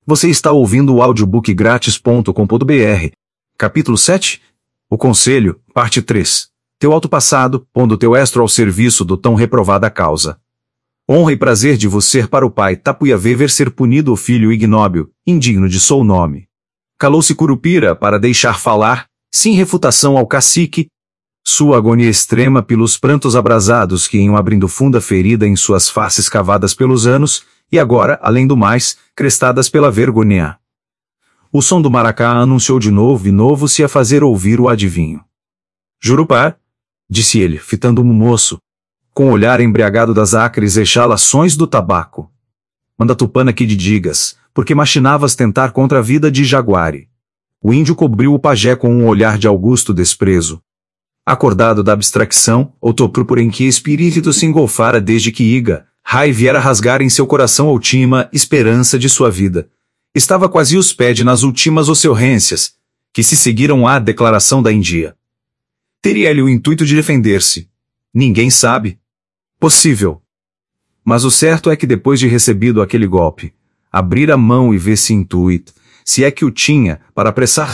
Você está ouvindo o audiobookgratis.com.br. Capítulo 7. O Conselho, parte 3. Teu autopassado, pondo teu estro ao serviço do tão reprovada causa. Honra e prazer de você para o pai Tapuyavê ver ser punido o filho ignóbil, indigno de seu nome. Calou-se Curupira para deixar falar, sem refutação ao cacique, sua agonia extrema pelos prantos abrasados que iam abrindo funda ferida em suas faces cavadas pelos anos, e agora, além do mais, crestadas pela vergonha. O som do maracá anunciou de novo e novo se a fazer ouvir o adivinho. Jurupá, disse ele, fitando o moço, com o olhar embriagado das acres exalações do tabaco. Manda Tupana que te digas, porque machinavas tentar contra a vida de Jaguari. O índio cobriu o pajé com um olhar de augusto desprezo. Acordado da abstracção, ou topro em que espírito se engolfara desde que Iga, Rai viera rasgar em seu coração a última esperança de sua vida. Estava quase os pés nas últimas ocorrências, que se seguiram à declaração da Índia. Teria ele o intuito de defender-se? Ninguém sabe. Possível. Mas o certo é que depois de recebido aquele golpe, abrir a mão e ver se intuito, se é que o tinha, para apressar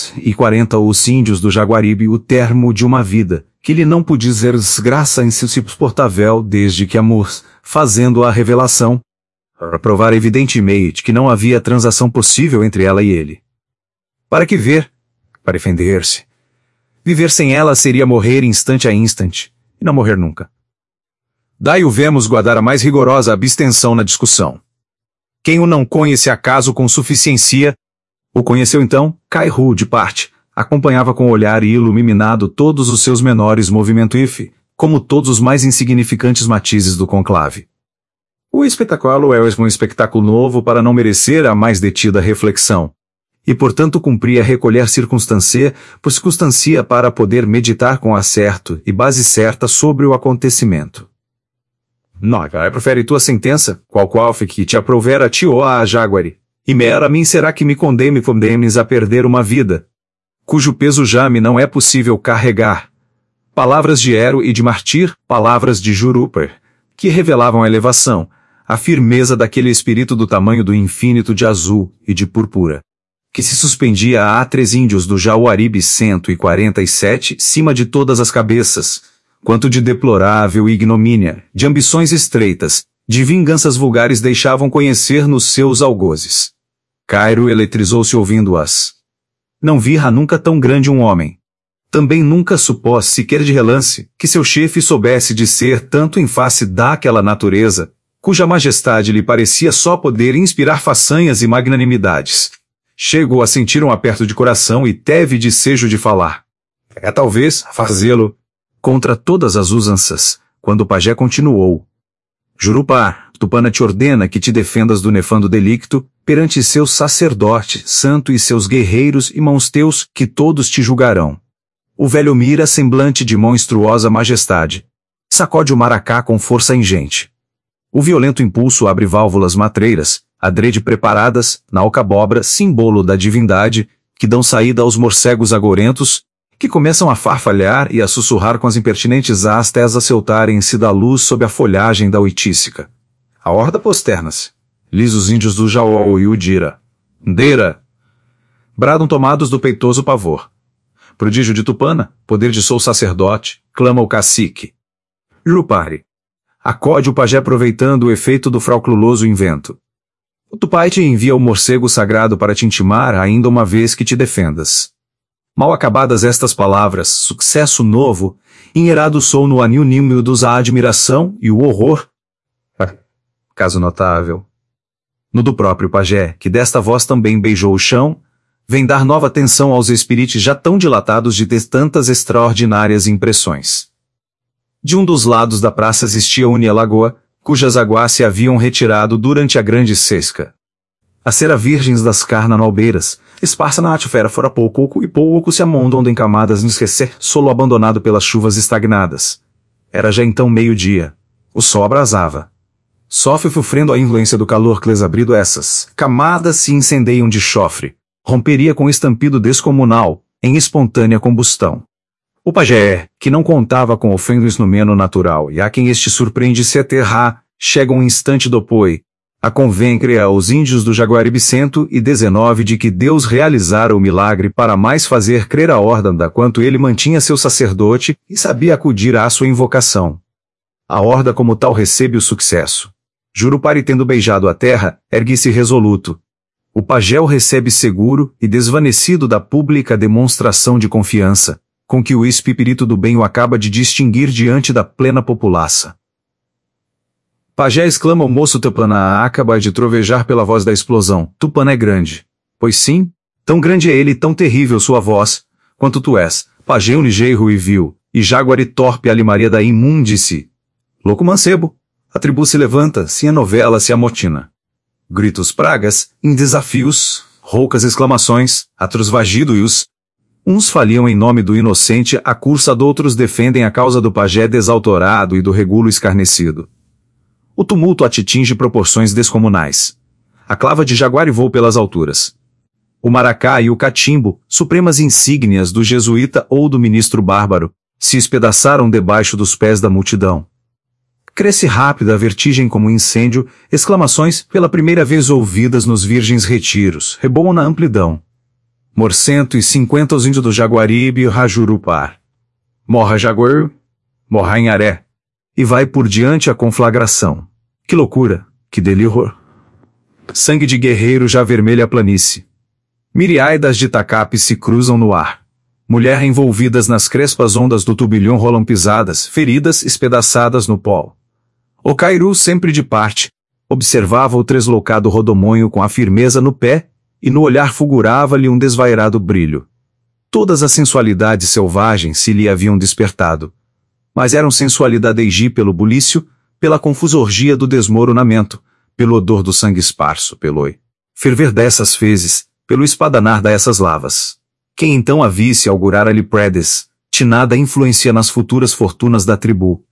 140 os índios do Jaguaribe o termo de uma vida, que lhe não podia ser desgraça em seu suportável desde que amor, fazendo a revelação, para provar evidentemente que não havia transação possível entre ela e ele. Para que ver? Para defender-se. Viver sem ela seria morrer instante a instante, e não morrer nunca. Daí o vemos guardar a mais rigorosa abstenção na discussão. Quem o não conhece acaso com suficiência, o conheceu então, Cairu de parte, acompanhava com o olhar iluminado todos os seus menores movimentos e, como todos os mais insignificantes matizes do conclave. O espetáculo é um espetáculo novo para não merecer a mais detida reflexão, e portanto cumpria recolher circunstância por circunstância para poder meditar com acerto e base certa sobre o acontecimento. Não, profere tua sentença, qual que te aprovera a ti ou a Jaguari, e mera a mim será que me condenes a perder uma vida, cujo peso já me não é possível carregar. Palavras de Ero e de Martir, palavras de Jurupá, que revelavam a elevação, a firmeza daquele espírito do tamanho do infinito de azul e de púrpura, que se suspendia a 3 índios do Jaguaribe 147 cima de todas as cabeças, quanto de deplorável ignomínia, de ambições estreitas, de vinganças vulgares deixavam conhecer nos seus algozes. Cairo eletrizou-se ouvindo-as. Não vira nunca tão grande um homem. Também nunca supôs sequer de relance que seu chefe soubesse disser tanto em face daquela natureza, cuja majestade lhe parecia só poder inspirar façanhas e magnanimidades. Chegou a sentir um aperto de coração e teve desejo de falar. É talvez fazê-lo contra todas as usanças, quando o pajé continuou. Jurupá, Tupana te ordena que te defendas do nefando delicto, perante seus sacerdote santo e seus guerreiros e mãos teus, que todos te julgarão. O velho mira semblante de monstruosa majestade. Sacode o maracá com força ingente. O violento impulso abre válvulas matreiras, adrede preparadas, na alcabobra, símbolo da divindade, que dão saída aos morcegos agorentos, que começam a farfalhar e a sussurrar com as impertinentes astas a soltarem-se da luz sob a folhagem da oitícica. A horda posterna-se. Lis os índios do Jaó e o Dira. Deira! Bradam tomados do peitoso pavor. Prodígio de Tupana, poder de sou sacerdote, clama o cacique. Jurupari. Acode o pajé aproveitando o efeito do fraucluloso invento. O Tupai te envia o morcego sagrado para te intimar ainda uma vez que te defendas. Mal acabadas estas palavras, sucesso novo, enherado sou no anil nímio dos a admiração e o horror. Caso notável. No do próprio pajé, que desta voz também beijou o chão, vem dar nova atenção aos espíritos já tão dilatados de ter tantas extraordinárias impressões. De um dos lados da praça existia uma lagoa, cujas águas se haviam retirado durante a grande sesca. A cera virgens das carnanalbeiras, esparsa na atmosfera fora pouco e pouco se amontoam em camadas no esquecer, solo abandonado pelas chuvas estagnadas. Era já então meio-dia. O sol abrasava. Só sofrendo a influência do calor que lhes abrido essas camadas se incendeiam de chofre. Romperia com estampido descomunal, em espontânea combustão. O pajé, que não contava com o fenris no meno natural e a quem este surpreende se aterrar, chega um instante dopoi, A convêncrea aos índios do Jaguaribe 119 de que Deus realizara o milagre para mais fazer crer a ordem da quanto ele mantinha seu sacerdote e sabia acudir à sua invocação. A horda como tal recebe o sucesso. Jurupari tendo beijado a terra, ergue-se resoluto. O pajé o recebe seguro e desvanecido da pública demonstração de confiança, com que o espírito do bem o acaba de distinguir diante da plena populaça. Pajé, exclama o moço Tupana, acaba de trovejar pela voz da explosão. Tupana é grande. Pois sim, tão grande é ele e tão terrível sua voz, quanto tu és, pajé um ligeiro e vil, e Jaguari torpe alimaria da imúndice. Louco mancebo, a tribo se levanta, se a novela se amotina. Gritos pragas, em desafios, roucas exclamações, atros vagidos. Uns faliam em nome do inocente a cursa, outros defendem a causa do pajé desautorado e do regulo escarnecido. O tumulto atinge proporções descomunais. A clava de Jaguari voou pelas alturas. O maracá e o catimbo, supremas insígnias do jesuíta ou do ministro bárbaro, se espedaçaram debaixo dos pés da multidão. Cresce rápida a vertigem como um incêndio, exclamações pela primeira vez ouvidas nos virgens retiros, reboam na amplidão. Mor 150 os índios do Jaguaribe e Rajurupar. Morra Jaguar, morra Inharé. E vai por diante a conflagração. Que loucura, que delírio! Sangue de guerreiro já vermelha a planície. Miriaidas de tacapes se cruzam no ar. Mulher envolvidas nas crespas ondas do turbilhão rolam pisadas, feridas espedaçadas no pó. O Cairu, sempre de parte, observava o tresloucado rodomonho com a firmeza no pé, e no olhar fulgurava-lhe um desvairado brilho. Todas as sensualidades selvagens se lhe haviam despertado. Mas eram sensualidade pelo bulício, pela confusa orgia do desmoronamento, pelo odor do sangue esparso, pelo ferver dessas fezes, pelo espadanar dessas lavas. Quem então a visse augurar-lhe predes, tinada influencia nas futuras fortunas da tribo,